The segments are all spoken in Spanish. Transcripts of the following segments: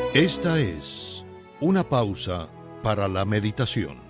Esta es una pausa para la meditación.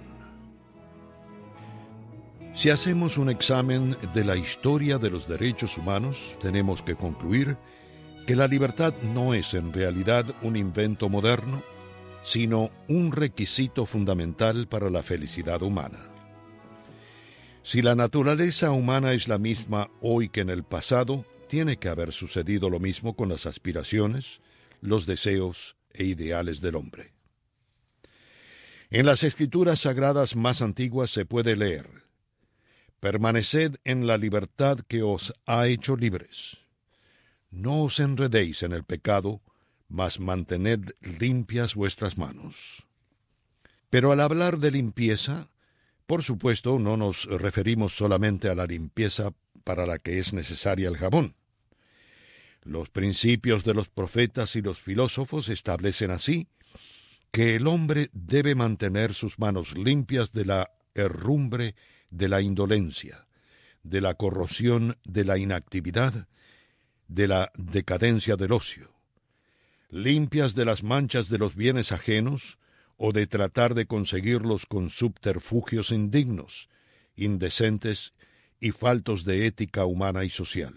Si hacemos un examen de la historia de los derechos humanos, tenemos que concluir que la libertad no es en realidad un invento moderno, sino un requisito fundamental para la felicidad humana. Si la naturaleza humana es la misma hoy que en el pasado, tiene que haber sucedido lo mismo con las aspiraciones, los deseos e ideales del hombre. En las escrituras sagradas más antiguas se puede leer: permaneced en la libertad que os ha hecho libres. No os enredéis en el pecado, mas mantened limpias vuestras manos. Pero al hablar de limpieza, por supuesto, no nos referimos solamente a la limpieza para la que es necesaria el jabón. Los principios de los profetas y los filósofos establecen así que el hombre debe mantener sus manos limpias de la herrumbre, de la indolencia, de la corrosión, de la inactividad, de la decadencia del ocio, limpias de las manchas de los bienes ajenos o de tratar de conseguirlos con subterfugios indignos, indecentes y faltos de ética humana y social.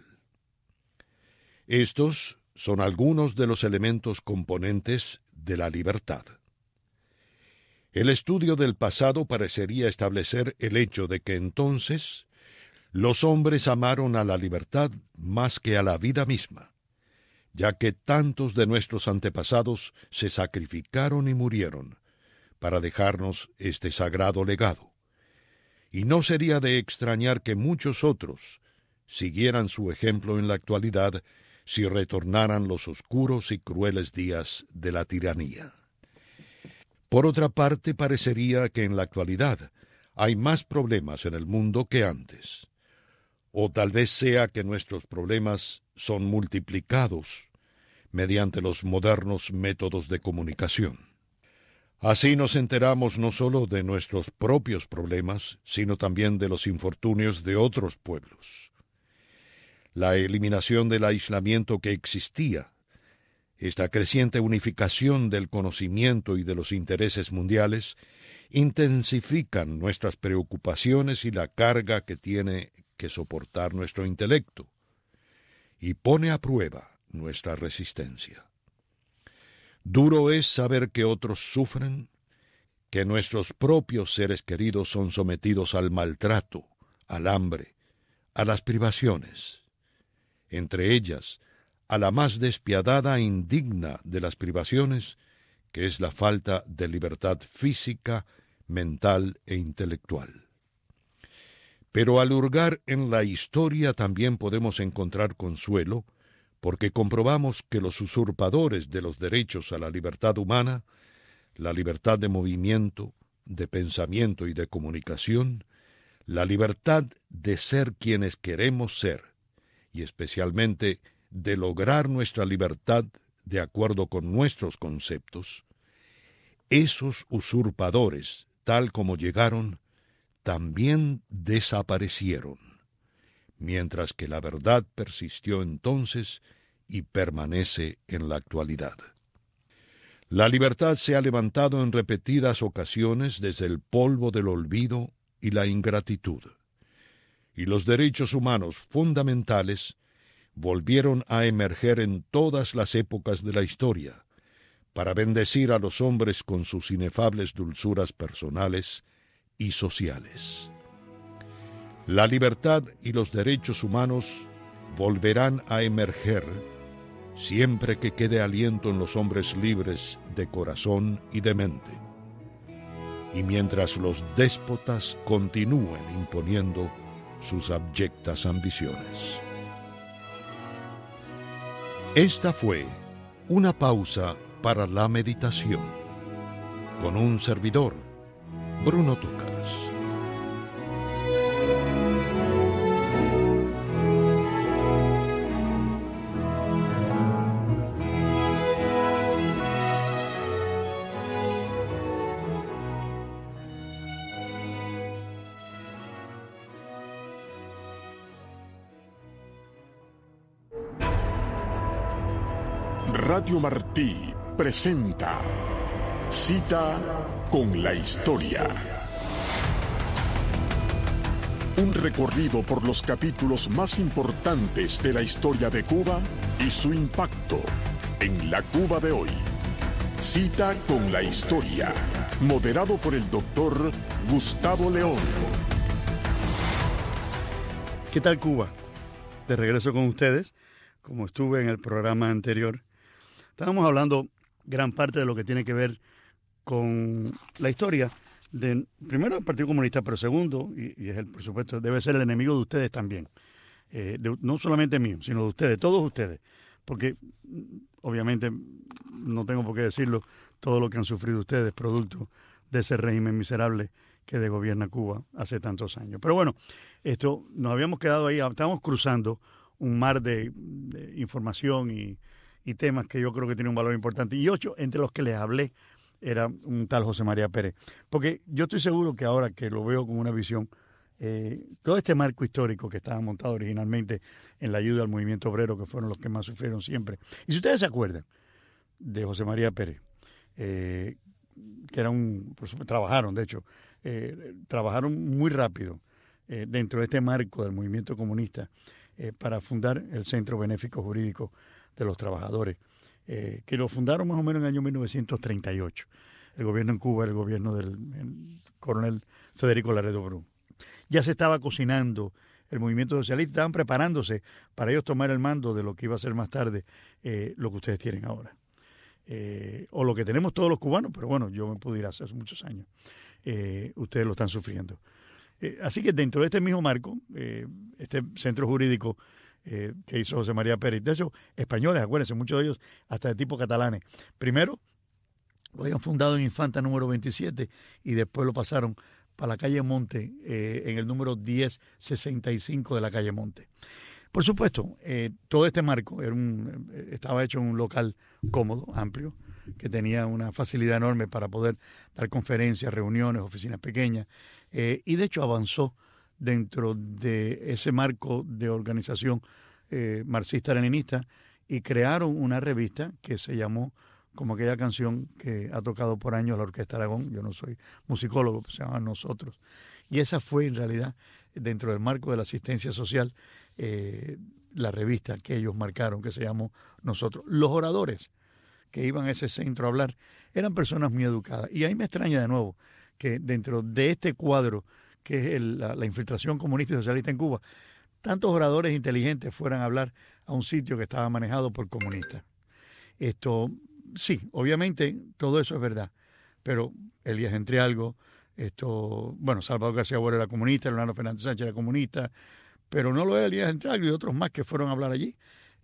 Estos son algunos de los elementos componentes de la libertad. El estudio del pasado parecería establecer el hecho de que entonces los hombres amaron a la libertad más que a la vida misma, ya que tantos de nuestros antepasados se sacrificaron y murieron para dejarnos este sagrado legado. Y no sería de extrañar que muchos otros siguieran su ejemplo en la actualidad si retornaran los oscuros y crueles días de la tiranía. Por otra parte, parecería que en la actualidad hay más problemas en el mundo que antes. O tal vez sea que nuestros problemas son multiplicados mediante los modernos métodos de comunicación. Así nos enteramos no solo de nuestros propios problemas, sino también de los infortunios de otros pueblos. La eliminación del aislamiento que existía, esta creciente unificación del conocimiento y de los intereses mundiales, intensifican nuestras preocupaciones y la carga que tiene que soportar nuestro intelecto, y pone a prueba nuestra resistencia. Duro es saber que otros sufren, que nuestros propios seres queridos son sometidos al maltrato, al hambre, a las privaciones. Entre ellas, a la más despiadada e indigna de las privaciones, que es la falta de libertad física, mental e intelectual. Pero al hurgar en la historia también podemos encontrar consuelo, porque comprobamos que los usurpadores de los derechos a la libertad humana, la libertad de movimiento, de pensamiento y de comunicación, la libertad de ser quienes queremos ser, y especialmente de lograr nuestra libertad de acuerdo con nuestros conceptos, esos usurpadores, tal como llegaron, también desaparecieron, mientras que la verdad persistió entonces y permanece en la actualidad. La libertad se ha levantado en repetidas ocasiones desde el polvo del olvido y la ingratitud, y los derechos humanos fundamentales volvieron a emerger en todas las épocas de la historia, para bendecir a los hombres con sus inefables dulzuras personales y sociales. La libertad y los derechos humanos volverán a emerger siempre que quede aliento en los hombres libres de corazón y de mente, y mientras los déspotas continúen imponiendo sus abyectas ambiciones. Esta fue una pausa para la meditación, con un servidor, Bruno Túcaras. Radio Martí presenta Cita con la Historia. Un recorrido por los capítulos más importantes de la historia de Cuba y su impacto en la Cuba de hoy. Cita con la Historia, moderado por el doctor Gustavo León. ¿Qué tal, Cuba? De regreso con ustedes, como estuve en el programa anterior. Estábamos hablando gran parte de lo que tiene que ver con la historia de, primero, del Partido Comunista, pero segundo, y es el, por supuesto, debe ser el enemigo de ustedes también. No solamente mío, sino de ustedes, todos ustedes. Porque, obviamente, no tengo por qué decirlo, todo lo que han sufrido ustedes, producto de ese régimen miserable que gobierna Cuba hace tantos años. Pero bueno, nos habíamos quedado ahí, estábamos cruzando un mar de información y temas que yo creo que tienen un valor importante. Y 8 entre los que les hablé era un tal José María Pérez. Porque yo estoy seguro que ahora que lo veo con una visión, todo este marco histórico que estaba montado originalmente en la ayuda al movimiento obrero, que fueron los que más sufrieron siempre. Y si ustedes se acuerdan de José María Pérez, que era trabajaron, de hecho, trabajaron muy rápido dentro de este marco del movimiento comunista para fundar el Centro Benéfico Jurídico de los Trabajadores, que lo fundaron más o menos en el año 1938. El gobierno en Cuba, el gobierno del coronel Federico Laredo Bru. Ya se estaba cocinando el movimiento socialista, estaban preparándose para ellos tomar el mando de lo que iba a ser más tarde lo que ustedes tienen ahora. O lo que tenemos todos los cubanos, pero bueno, yo me pude ir hace muchos años. Ustedes lo están sufriendo. Así que dentro de este mismo marco, este centro jurídico que hizo José María Pérez, de hecho, españoles, acuérdense, muchos de ellos hasta de tipo catalanes. Primero, lo habían fundado en Infanta número 27 y después lo pasaron para la calle Monte, en el número 1065 de la calle Monte. Por supuesto, todo este marco estaba hecho en un local cómodo, amplio, que tenía una facilidad enorme para poder dar conferencias, reuniones, oficinas pequeñas, y de hecho avanzó dentro de ese marco de organización marxista-leninista y crearon una revista que se llamó, como aquella canción que ha tocado por años la Orquesta Aragón, yo no soy musicólogo, se llama Nosotros. Y esa fue en realidad, dentro del marco de la asistencia social, la revista que ellos marcaron, que se llamó Nosotros. Los oradores que iban a ese centro a hablar eran personas muy educadas. Y ahí me extraña de nuevo que dentro de este cuadro, que es la infiltración comunista y socialista en Cuba, tantos oradores inteligentes fueran a hablar a un sitio que estaba manejado por comunistas. Sí, obviamente todo eso es verdad, pero Elías Entrialgo, Salvador García Borges era comunista, Leonardo Fernández Sánchez era comunista, pero no lo era Elías Entrialgo y otros más que fueron a hablar allí.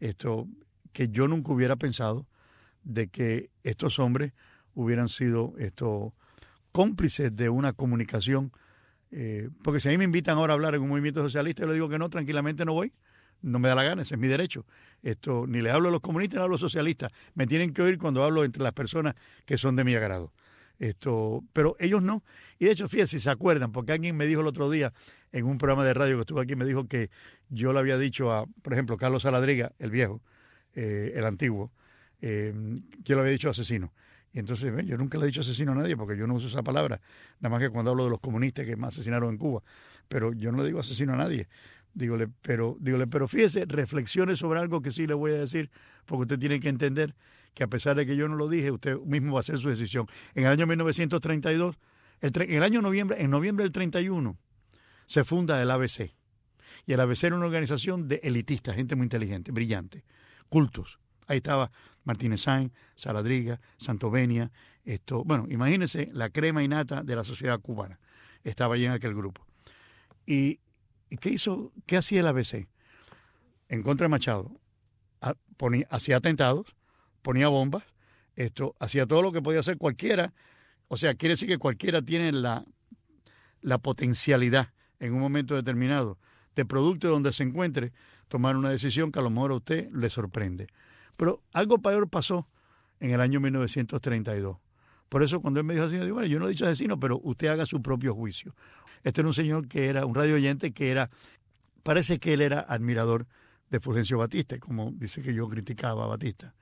Que yo nunca hubiera pensado de que estos hombres hubieran sido cómplices de una comunicación, porque si a mí me invitan ahora a hablar en un movimiento socialista, yo le digo que no, tranquilamente no voy. No me da la gana, ese es mi derecho. Ni le hablo a los comunistas ni hablo a los socialistas. Me tienen que oír cuando hablo entre las personas que son de mi agrado. Pero ellos no. Y de hecho, fíjense, si se acuerdan, porque alguien me dijo el otro día en un programa de radio que estuvo aquí, me dijo que yo le había dicho a, por ejemplo, Carlos Saladriga, el viejo, el antiguo, yo le había dicho asesino. Y entonces yo nunca le he dicho asesino a nadie porque yo no uso esa palabra, nada más que cuando hablo de los comunistas que me asesinaron en Cuba. Pero yo no le digo asesino a nadie. Dígole, pero fíjese, reflexione sobre algo que sí le voy a decir, porque usted tiene que entender que a pesar de que yo no lo dije, usted mismo va a hacer su decisión. En el año 1932, en noviembre del 31, se funda el ABC. Y el ABC era una organización de elitistas, gente muy inteligente, brillante, cultos. Ahí estaba Martínez Sáenz, Saladriga, Santovenia. Imagínense la crema innata de la sociedad cubana. Estaba allí en aquel grupo. ¿Y qué hizo? ¿Qué hacía el ABC? En contra de Machado, hacía atentados, ponía bombas, hacía todo lo que podía hacer cualquiera. O sea, quiere decir que cualquiera tiene la potencialidad en un momento determinado de producto donde se encuentre, tomar una decisión que a lo mejor a usted le sorprende. Pero algo peor pasó en el año 1932. Por eso cuando él me dijo así, yo digo, bueno, yo no he dicho asesino, pero usted haga su propio juicio. Este era un señor que era un radio oyente parece que él era admirador de Fulgencio Batista, como dice que yo criticaba a Batista.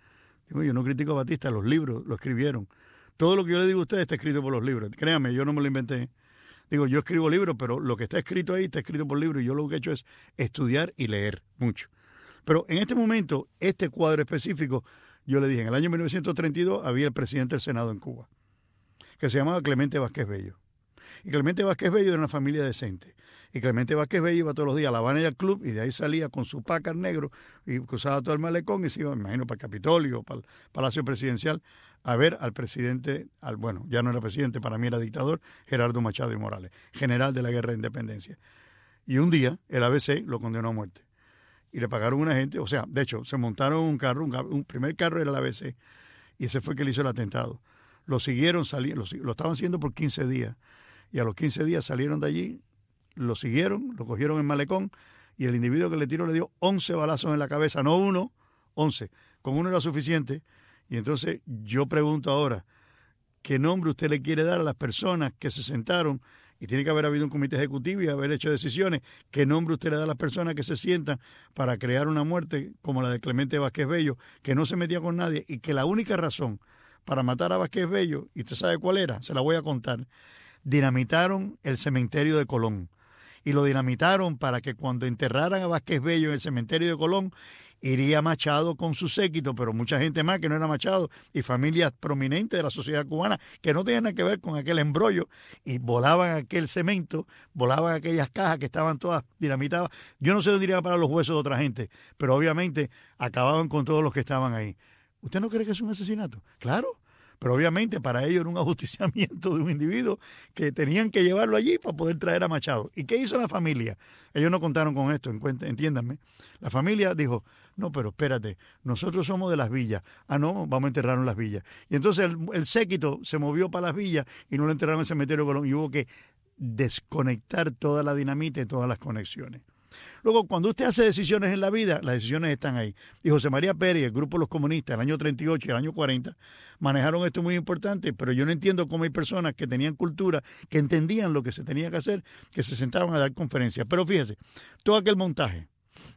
Digo, yo no critico a Batista, los libros lo escribieron. Todo lo que yo le digo a ustedes está escrito por los libros. Créanme, yo no me lo inventé. Digo, yo escribo libros, pero lo que está escrito ahí está escrito por libros y yo lo que he hecho es estudiar y leer mucho. Pero en este momento, este cuadro específico, yo le dije, en el año 1932 había el presidente del Senado en Cuba, que se llamaba Clemente Vázquez Bello. Y Clemente Vázquez Bello era una familia decente. Y Clemente Vázquez Bello iba todos los días a La Habana y al club, y de ahí salía con su Packard negro y cruzaba todo el malecón y se iba, me imagino, para el Capitolio, para el Palacio Presidencial, a ver al presidente, bueno, ya no era presidente, para mí era dictador, Gerardo Machado y Morales, general de la Guerra de Independencia. Y un día el ABC lo condenó a muerte. Y le pagaron una gente, o sea, de hecho, se montaron un carro, un primer carro era el ABC, y ese fue el que le hizo el atentado. Lo siguieron, lo estaban haciendo por 15 días, y a los 15 días salieron de allí, lo siguieron, lo cogieron en malecón, y el individuo que le tiró le dio 11 balazos en la cabeza, no uno, 11. Con uno era suficiente. Y entonces yo pregunto ahora, ¿qué nombre usted le quiere dar a las personas que se sentaron? Y tiene que haber habido un comité ejecutivo y haber hecho decisiones. ¿Qué nombre usted le da a las personas que se sientan para crear una muerte como la de Clemente Vázquez Bello, que no se metía con nadie y que la única razón para matar a Vázquez Bello, y usted sabe cuál era, se la voy a contar, dinamitaron el cementerio de Colón. Y lo dinamitaron para que cuando enterraran a Vázquez Bello en el cementerio de Colón, iría Machado con su séquito, pero mucha gente más que no era Machado, y familias prominentes de la sociedad cubana que no tenían nada que ver con aquel embrollo, y volaban aquel cemento, volaban aquellas cajas que estaban todas dinamitadas. Yo no sé dónde irían para los huesos de otra gente, pero obviamente acababan con todos los que estaban ahí. ¿Usted no cree que es un asesinato? Claro. Pero obviamente para ellos era un ajusticiamiento de un individuo que tenían que llevarlo allí para poder traer a Machado. ¿Y qué hizo la familia? Ellos no contaron con esto, entiéndanme. La familia dijo, no, pero espérate, nosotros somos de las villas. Ah, no, vamos a enterrarnos en las villas. Y entonces el séquito se movió para las villas y no lo enterraron en el cementerio de Colón. Y hubo que desconectar toda la dinamita y todas las conexiones. Luego, cuando usted hace decisiones en la vida, las decisiones están ahí. Y José María Pérez, el grupo de los comunistas, el año 38 y el año 40, manejaron esto muy importante, pero yo no entiendo cómo hay personas que tenían cultura, que entendían lo que se tenía que hacer, que se sentaban a dar conferencias. Pero fíjese, todo aquel montaje,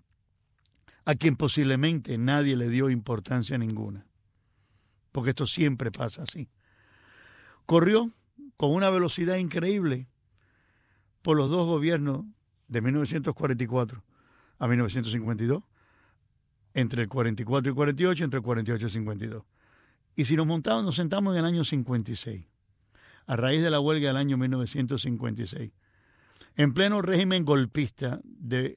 a quien posiblemente nadie le dio importancia ninguna, porque esto siempre pasa así, corrió con una velocidad increíble por los dos gobiernos de 1944 a 1952, entre el 44 y 48, entre el 48 y 52. Y si nos sentamos en el año 56, a raíz de la huelga del año 1956, en pleno régimen golpista del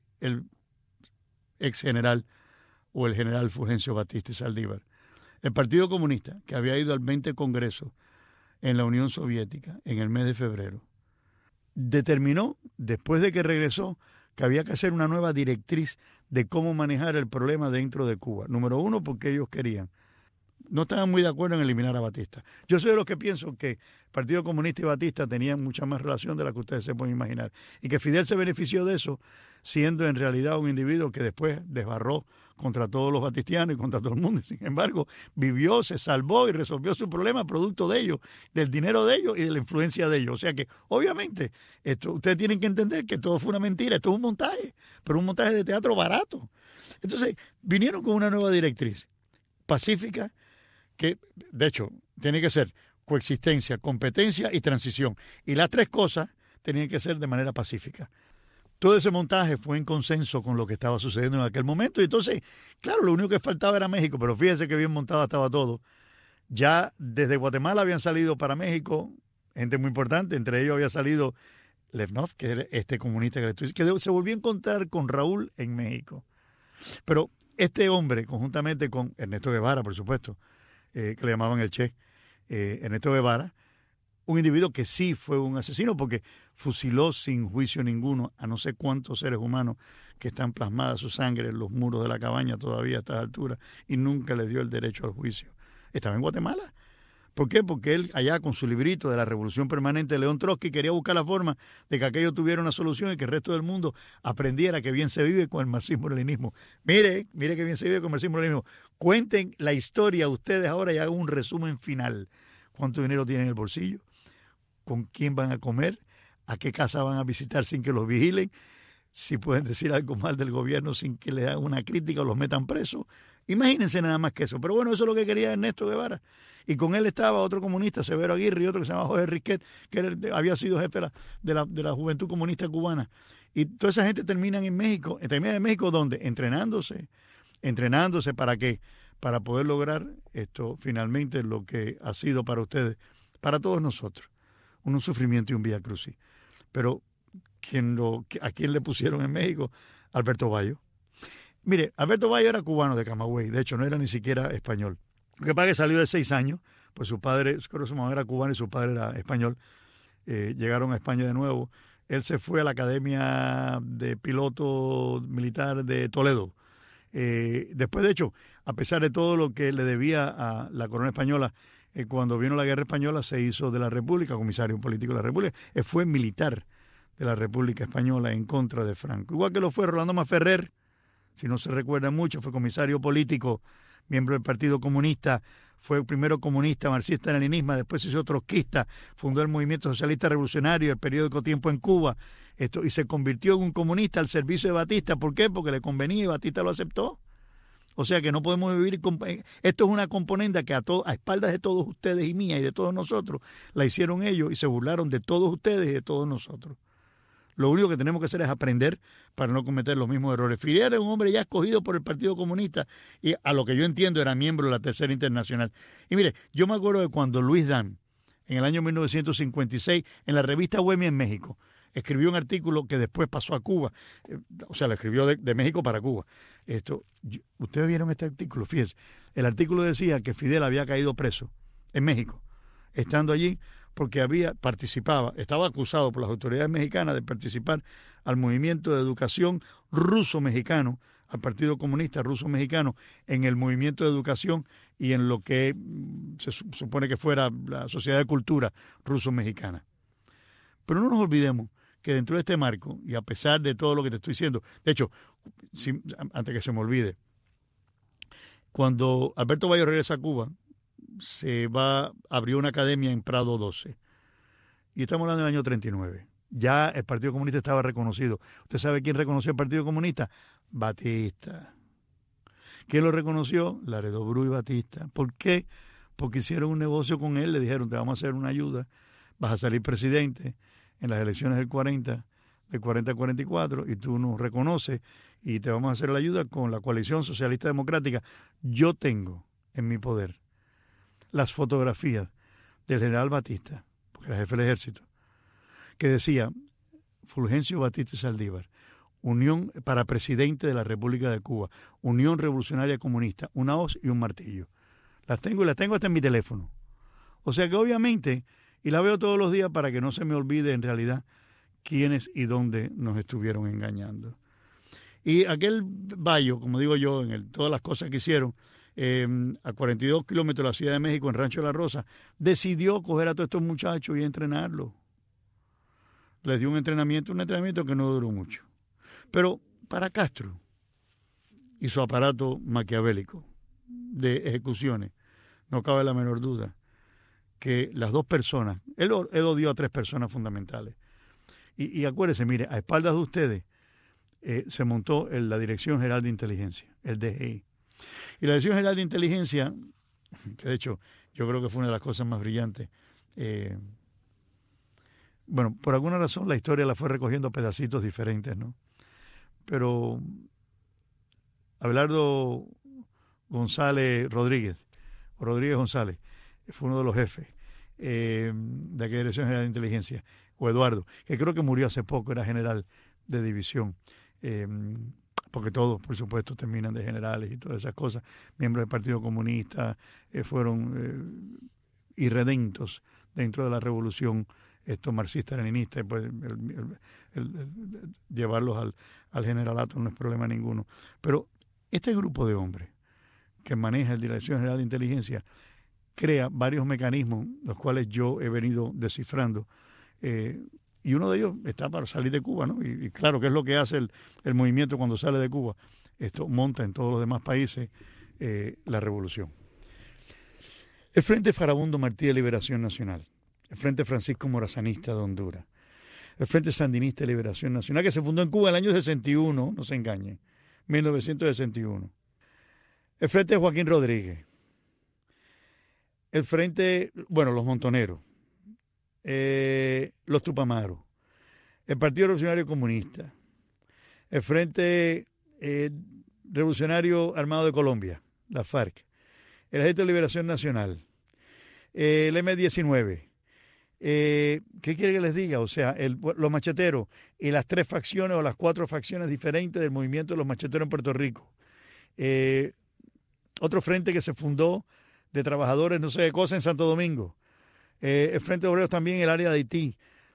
ex general o el general Fulgencio Batista y Saldívar, el Partido Comunista, que había ido al 20 Congreso en la Unión Soviética en el mes de febrero, determinó, después de que regresó, que había que hacer una nueva directriz de cómo manejar el problema dentro de Cuba. Número uno, porque ellos querían. No estaban muy de acuerdo en eliminar a Batista. Yo soy de los que pienso que el Partido Comunista y Batista tenían mucha más relación de la que ustedes se pueden imaginar. Y que Fidel se benefició de eso, siendo en realidad un individuo que después desbarró contra todos los batistianos y contra todo el mundo. Sin embargo, vivió, se salvó y resolvió su problema producto de ellos, del dinero de ellos y de la influencia de ellos. O sea que, obviamente, ustedes tienen que entender que todo fue una mentira, esto es un montaje, pero un montaje de teatro barato. Entonces, vinieron con una nueva directriz pacífica, que, de hecho, tiene que ser coexistencia, competencia y transición. Y las tres cosas tenían que ser de manera pacífica. Todo ese montaje fue en consenso con lo que estaba sucediendo en aquel momento. Y entonces, claro, lo único que faltaba era México, pero fíjense que bien montado estaba todo. Ya desde Guatemala habían salido para México gente muy importante, entre ellos había salido Levnov, que era este comunista que se volvió a encontrar con Raúl en México. Pero este hombre, conjuntamente con Ernesto Guevara, por supuesto, que le llamaban el Che, Ernesto Guevara, un individuo que sí fue un asesino porque fusiló sin juicio ninguno a no sé cuántos seres humanos que están plasmadas su sangre en los muros de la cabaña todavía a estas alturas y nunca le dio el derecho al juicio. Estaba en Guatemala. ¿Por qué? Porque él allá con su librito de la Revolución Permanente de León Trotsky quería buscar la forma de que aquello tuviera una solución y que el resto del mundo aprendiera que bien se vive con el marxismo-leninismo. Mire que bien se vive con el marxismo-leninismo. Cuenten la historia ustedes ahora y hagan un resumen final. ¿Cuánto dinero tienen en el bolsillo? ¿Con quién van a comer? ¿A qué casa van a visitar sin que los vigilen? si pueden decir algo mal del gobierno sin que le hagan una crítica o los metan presos. Imagínense nada más que eso. Pero bueno, eso es lo que quería Ernesto Guevara. Y con él estaba otro comunista, Severo Aguirre, y otro que se llama José Riquet, que había sido jefe de la Juventud Comunista Cubana. Y toda esa gente terminan en México. ¿Terminan en México dónde? Entrenándose. ¿Para qué? Para poder lograr esto finalmente lo que ha sido para ustedes, para todos nosotros, un sufrimiento y un vía-crucis. Pero ¿a quién le pusieron en México? Alberto Bayo. Mire, Alberto Bayo era cubano de Camagüey, de hecho no era ni siquiera español. Lo que pasa es que salió de 6 años, pues su padre, creo que su mamá era cubana y su padre era español. Llegaron a España de nuevo. Él se fue a la Academia de Piloto Militar de Toledo. Después, de hecho, a pesar de todo lo que le debía a la corona española, cuando vino la guerra española se hizo de la República, comisario político de la República, fue militar de la República Española en contra de Franco. Igual que lo fue Rolando Maferrer, si no se recuerda mucho, fue comisario político, miembro del Partido Comunista, fue primero comunista, marxista-leninismo, después se hizo trotskista, fundó el Movimiento Socialista Revolucionario, el periódico Tiempo en Cuba, y se convirtió en un comunista al servicio de Batista. ¿Por qué? Porque le convenía y Batista lo aceptó. O sea que no podemos vivir. Esto es una componente que a espaldas de todos ustedes y mía y de todos nosotros, la hicieron ellos y se burlaron de todos ustedes y de todos nosotros. Lo único que tenemos que hacer es aprender para no cometer los mismos errores. Fidel era un hombre ya escogido por el Partido Comunista y a lo que yo entiendo era miembro de la Tercera Internacional. Y mire, yo me acuerdo de cuando Luis Dan, en el año 1956, en la revista Bohemia en México, escribió un artículo que después pasó a Cuba. O sea, lo escribió de México para Cuba. Ustedes vieron este artículo, fíjense. El artículo decía que Fidel había caído preso en México, estando allí porque estaba acusado por las autoridades mexicanas de participar al movimiento de educación ruso-mexicano, al Partido Comunista ruso-mexicano, en el movimiento de educación y en lo que se supone que fuera la Sociedad de Cultura ruso-mexicana. Pero no nos olvidemos que dentro de este marco, y a pesar de todo lo que te estoy diciendo, de hecho, antes que se me olvide, cuando Alberto Bayo regresa a Cuba, abrió una academia en Prado 12. Y estamos hablando del año 39. Ya el Partido Comunista estaba reconocido. ¿Usted sabe quién reconoció el Partido Comunista? Batista. ¿Quién lo reconoció? Laredo Bru y Batista. ¿Por qué? Porque hicieron un negocio con él, le dijeron, te vamos a hacer una ayuda, vas a salir presidente en las elecciones del 40 a 44, y tú nos reconoces y te vamos a hacer la ayuda con la coalición socialista democrática. Yo tengo en mi poder las fotografías del general Batista, porque era jefe del ejército, que decía Fulgencio Batista Saldívar, Unión para presidente de la República de Cuba, Unión Revolucionaria Comunista, una hoz y un martillo. Las tengo hasta en mi teléfono. O sea que obviamente, y la veo todos los días para que no se me olvide en realidad quiénes y dónde nos estuvieron engañando. Y aquel Bayo, como digo yo, todas las cosas que hicieron, a 42 kilómetros de la Ciudad de México, en Rancho de la Rosa, decidió coger a todos estos muchachos y entrenarlos. Les dio un entrenamiento que no duró mucho. Pero para Castro y su aparato maquiavélico de ejecuciones, no cabe la menor duda que las dos personas, él odió a 3 personas fundamentales. Y acuérdense, mire, a espaldas de ustedes se montó la Dirección General de Inteligencia, el DGI. Y la Dirección General de Inteligencia, que de hecho yo creo que fue una de las cosas más brillantes, bueno, por alguna razón la historia la fue recogiendo pedacitos diferentes, ¿no? Pero Abelardo Rodríguez González, fue uno de los jefes de aquella Dirección General de Inteligencia, o Eduardo, que creo que murió hace poco, era general de división, porque todos, por supuesto, terminan de generales y todas esas cosas, miembros del Partido Comunista, fueron irredentos dentro de la revolución marxista-leninista, pues llevarlos al generalato no es problema ninguno. Pero este grupo de hombres que maneja la Dirección General de Inteligencia crea varios mecanismos, los cuales yo he venido descifrando, y uno de ellos está para salir de Cuba, ¿no? Y claro, ¿qué es lo que hace el movimiento cuando sale de Cuba? Esto monta en todos los demás países la revolución. El Frente Farabundo Martí de Liberación Nacional, el Frente Francisco Morazanista de Honduras, el Frente Sandinista de Liberación Nacional, que se fundó en Cuba en el año 61, no se engañen, 1961. El Frente de Joaquín Rodríguez. El Frente, bueno, los Montoneros, los Tupamaros, el Partido Revolucionario Comunista, el Frente Revolucionario Armado de Colombia, la FARC, el Ejército de Liberación Nacional, el M-19. ¿Qué quiere que les diga? O sea, los macheteros y las 3 facciones o las 4 facciones diferentes del movimiento de los macheteros en Puerto Rico. Otro frente que se fundó de trabajadores, no sé qué cosa, en Santo Domingo. El Frente de Obreros también en el área de Haití.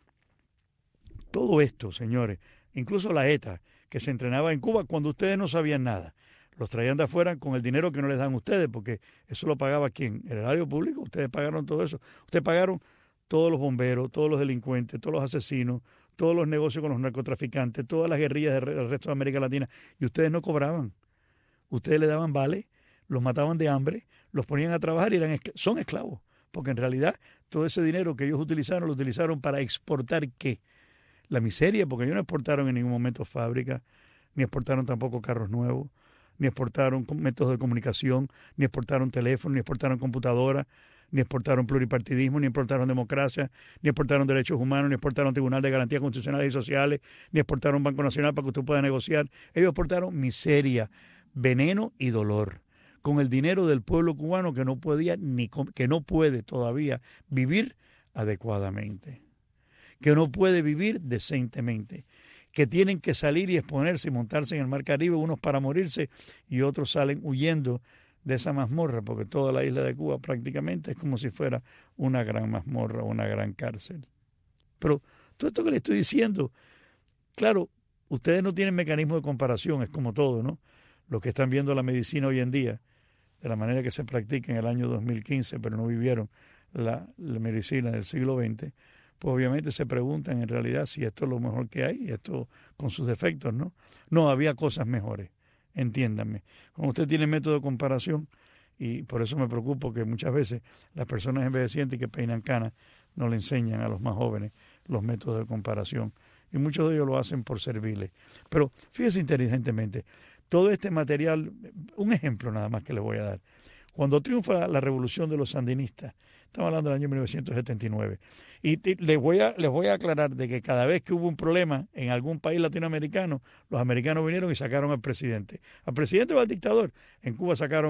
Todo esto, señores, incluso la ETA, que se entrenaba en Cuba cuando ustedes no sabían nada. Los traían de afuera con el dinero que no les dan ustedes, porque eso lo pagaba ¿quién? El erario público. Ustedes pagaron todo eso. Ustedes pagaron todos los bomberos, todos los delincuentes, todos los asesinos, todos los negocios con los narcotraficantes, todas las guerrillas del resto de América Latina. Y ustedes no cobraban. Ustedes le daban vale, los mataban de hambre, los ponían a trabajar y son esclavos. Porque en realidad todo ese dinero que ellos utilizaron, lo utilizaron para exportar ¿qué? La miseria, porque ellos no exportaron en ningún momento fábricas, ni exportaron tampoco carros nuevos, ni exportaron métodos de comunicación, ni exportaron teléfonos, ni exportaron computadoras, ni exportaron pluripartidismo, ni exportaron democracia, ni exportaron derechos humanos, ni exportaron Tribunal de Garantías Constitucionales y Sociales, ni exportaron Banco Nacional para que usted pueda negociar. Ellos exportaron miseria, veneno y dolor, con el dinero del pueblo cubano que no podía que no puede todavía vivir adecuadamente, que no puede vivir decentemente, que tienen que salir y exponerse y montarse en el Mar Caribe, unos para morirse y otros salen huyendo de esa mazmorra, porque toda la isla de Cuba prácticamente es como si fuera una gran mazmorra, una gran cárcel. Pero todo esto que le estoy diciendo, claro, ustedes no tienen mecanismo de comparación, es como todo, ¿no? Los que están viendo la medicina hoy en día, de la manera que se practica en el año 2015, pero no vivieron la medicina del siglo XX, pues obviamente se preguntan en realidad si esto es lo mejor que hay, y esto con sus defectos, ¿no? No, había cosas mejores, entiéndanme. Cuando usted tiene método de comparación, y por eso me preocupo que muchas veces las personas envejecientes que peinan canas no le enseñan a los más jóvenes los métodos de comparación. Y muchos de ellos lo hacen por servirles. Pero fíjese inteligentemente, todo este material, un ejemplo nada más que les voy a dar. Cuando triunfa la revolución de los sandinistas, estamos hablando del año 1979, y les voy a aclarar de que cada vez que hubo un problema en algún país latinoamericano, los americanos vinieron y sacaron al presidente o al dictador. En Cuba sacaron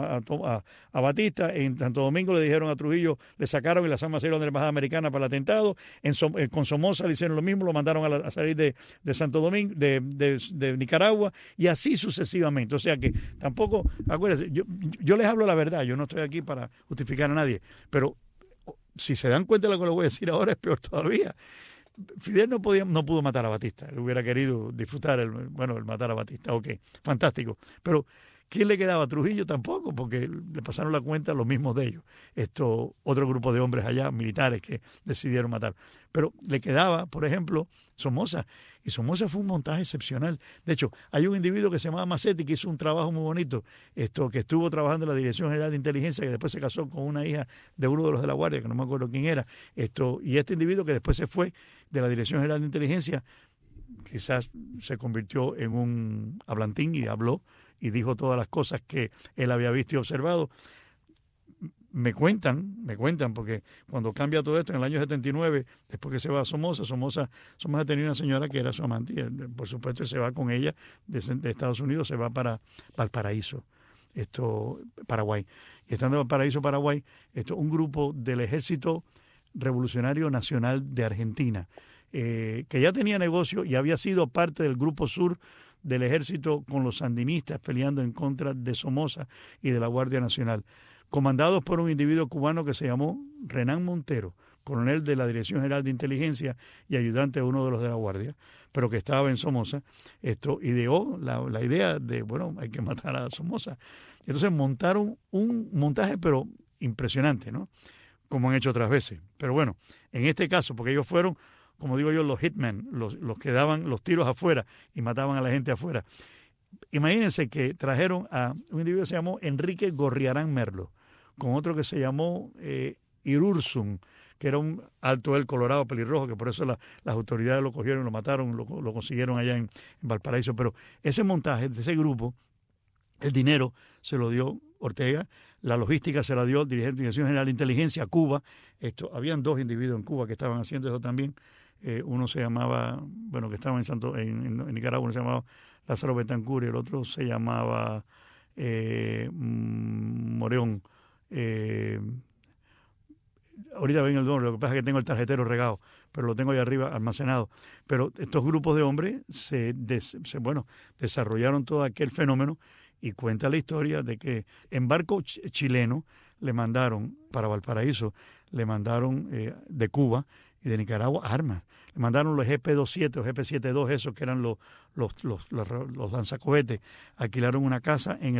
a Batista, en Santo Domingo le dijeron a Trujillo, le sacaron y la armas salieron de la embajada americana para el atentado, con Somoza le hicieron lo mismo, lo mandaron a salir de Santo Domingo, de Nicaragua, y así sucesivamente. O sea que tampoco, acuérdense, yo les hablo la verdad, yo no estoy aquí para justificar a nadie, pero si se dan cuenta de lo que les voy a decir ahora, es peor todavía. Fidel no pudo matar a Batista. Él hubiera querido disfrutar el matar a Batista. Ok, fantástico. Pero ¿quién le quedaba? Trujillo tampoco, porque le pasaron la cuenta los mismos de ellos. Otro grupo de hombres allá, militares, que decidieron matar. Pero le quedaba, por ejemplo, Somoza. Y Somoza fue un montaje excepcional. De hecho, hay un individuo que se llamaba Macetti que hizo un trabajo muy bonito, que estuvo trabajando en la Dirección General de Inteligencia, que después se casó con una hija de uno de los de la Guardia, que no me acuerdo quién era. Y este individuo que después se fue de la Dirección General de Inteligencia, quizás se convirtió en un hablantín y habló y dijo todas las cosas que él había visto y observado. Me cuentan, porque cuando cambia todo esto en el año 79, después que se va a Somoza tenía una señora que era su amante, y por supuesto se va con ella de Estados Unidos, se va para Valparaíso, Paraguay. Y estando en Valparaíso, Paraguay, un grupo del Ejército Revolucionario Nacional de Argentina, que ya tenía negocio y había sido parte del Grupo Sur del ejército con los sandinistas peleando en contra de Somoza y de la Guardia Nacional, comandados por un individuo cubano que se llamó Renán Montero, coronel de la Dirección General de Inteligencia y ayudante de uno de los de la Guardia, pero que estaba en Somoza. Ideó la idea de, hay que matar a Somoza. Entonces montaron un montaje, pero impresionante, ¿no? Como han hecho otras veces. Pero bueno, en este caso, porque ellos fueron, como digo yo, los hitmen, los que daban los tiros afuera y mataban a la gente afuera. Imagínense que trajeron a un individuo que se llamó Enrique Gorriarán Merlo, con otro que se llamó Irurzun, que era un alto del colorado pelirrojo, que por eso las autoridades lo cogieron, lo mataron, lo consiguieron allá en Valparaíso. Pero ese montaje de ese grupo, el dinero se lo dio Ortega, la logística se la dio el dirigente de la Dirección General de Inteligencia, Cuba. Habían 2 individuos en Cuba que estaban haciendo eso también. Uno se llamaba, que estaba en Nicaragua, uno se llamaba Lázaro Betancur y el otro se llamaba Moreón. Ahorita ven el nombre, lo que pasa es que tengo el tarjetero regado, pero lo tengo ahí arriba almacenado. Pero estos grupos de hombres desarrollaron todo aquel fenómeno, y cuenta la historia de que en barco chileno le mandaron para Valparaíso, le mandaron de Cuba y de Nicaragua armas. Le mandaron los GP-27 o GP-72, esos que eran los lanzacohetes. Alquilaron una casa en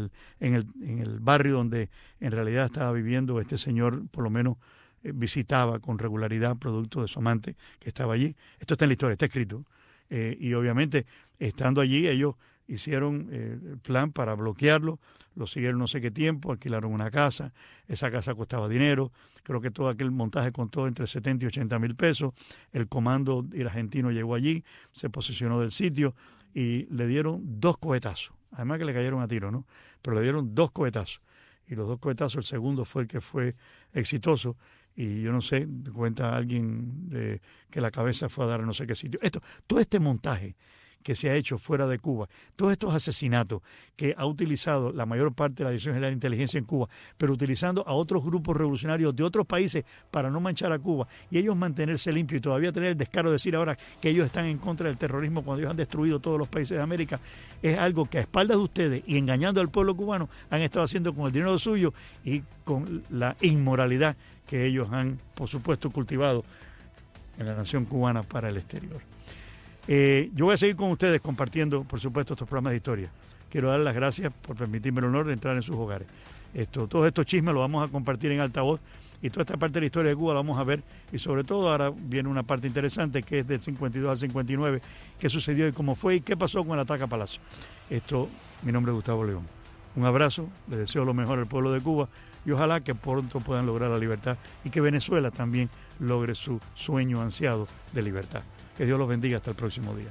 el barrio donde en realidad estaba viviendo este señor, por lo menos visitaba con regularidad, producto de su amante que estaba allí. Esto está en la historia, está escrito. Y obviamente, estando allí, ellos hicieron el plan para bloquearlo, lo siguieron no sé qué tiempo, alquilaron una casa, esa casa costaba dinero, creo que todo aquel montaje costó entre 70 y 80 mil pesos, el comando argentino llegó allí, se posicionó del sitio y le dieron 2 cohetazos, además que le cayeron a tiro, ¿no? Pero le dieron 2 cohetazos, y los 2 cohetazos, el segundo fue el que fue exitoso, y yo no sé, cuenta alguien que la cabeza fue a dar a no sé qué sitio. Todo este montaje que se ha hecho fuera de Cuba, todos estos asesinatos que ha utilizado la mayor parte de la Dirección General de Inteligencia en Cuba, pero utilizando a otros grupos revolucionarios de otros países para no manchar a Cuba y ellos mantenerse limpios y todavía tener el descaro de decir ahora que ellos están en contra del terrorismo cuando ellos han destruido todos los países de América, es algo que a espaldas de ustedes y engañando al pueblo cubano han estado haciendo con el dinero suyo y con la inmoralidad que ellos han, por supuesto, cultivado en la nación cubana para el exterior. Yo voy a seguir con ustedes compartiendo, por supuesto, estos programas de historia. Quiero dar las gracias por permitirme el honor de entrar en sus hogares. Todos estos chismes los vamos a compartir en altavoz y toda esta parte de la historia de Cuba la vamos a ver. Y sobre todo ahora viene una parte interesante que es del 52 al 59, qué sucedió y cómo fue y qué pasó con el ataque a Palacio. Mi nombre es Gustavo León. Un abrazo, les deseo lo mejor al pueblo de Cuba y ojalá que pronto puedan lograr la libertad y que Venezuela también logre su sueño ansiado de libertad. Que Dios los bendiga hasta el próximo día.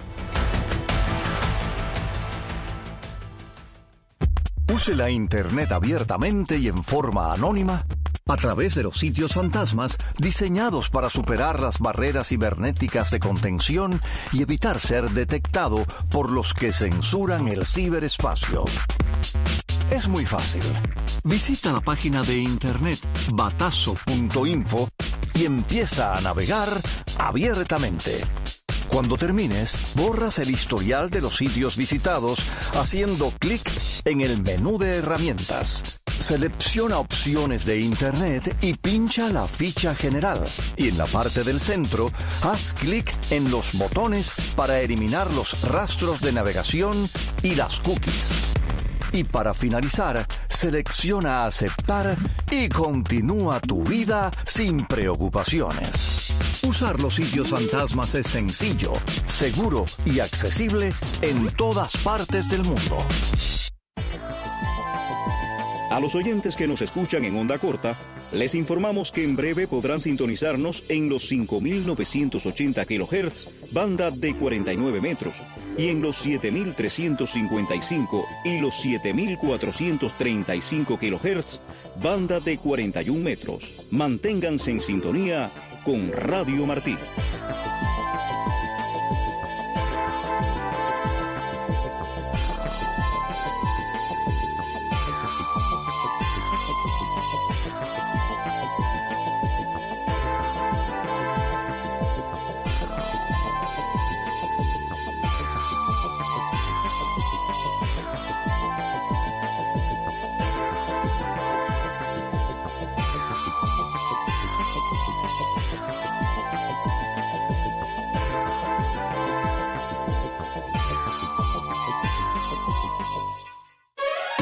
Use la Internet abiertamente y en forma anónima a través de los sitios fantasmas diseñados para superar las barreras cibernéticas de contención y evitar ser detectado por los que censuran el ciberespacio. Es muy fácil. Visita la página de internet batazo.info y empieza a navegar abiertamente. Cuando termines, borras el historial de los sitios visitados haciendo clic en el menú de herramientas. Selecciona opciones de Internet y pincha la ficha general. Y en la parte del centro, haz clic en los botones para eliminar los rastros de navegación y las cookies. Y para finalizar, selecciona aceptar y continúa tu vida sin preocupaciones. Usar los sitios fantasmas es sencillo, seguro y accesible en todas partes del mundo. A los oyentes que nos escuchan en onda corta, les informamos que en breve podrán sintonizarnos en los 5.980 kHz, banda de 49 metros, y en los 7.355 y los 7.435 kHz, banda de 41 metros. Manténganse en sintonía con Radio Martí.